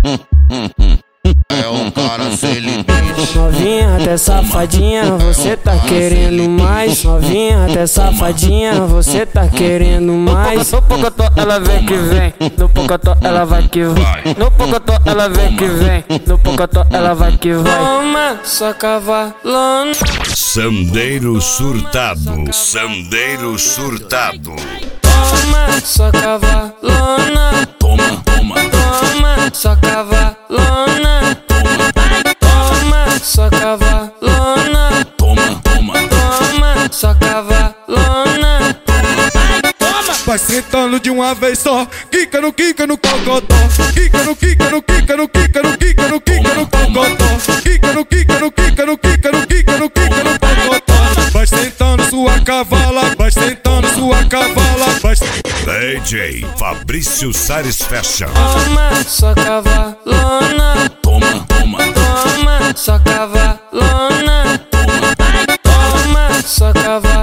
É um cara sem limite. Novinha até safadinha, você tá querendo mais. Novinha até safadinha, você tá querendo mais. No pocotó ela vem que vem, no pocotó ela vai que vai. No pocotó ela vem que vem, no pocotó ela vai que vai. Toma, sua cavalona. Sandeiro surtado, Sandeiro surtado. Toma, sua cavalona. Toma, toma, Toma, sua cavalona. Toma, sua cavalona. toma, toma. Toma, sua cavalona. Vai sentando de uma vez só, quica no cocotó. Quica no cocotó. Quica no cocotó. Vai sentando sua cavala, vai sentando sua cavala. DJ Fabrício Sares Fashion. Toma, sua cavalona. Toma, toma, Toma, sua cavalona. Toma, sua cavalona.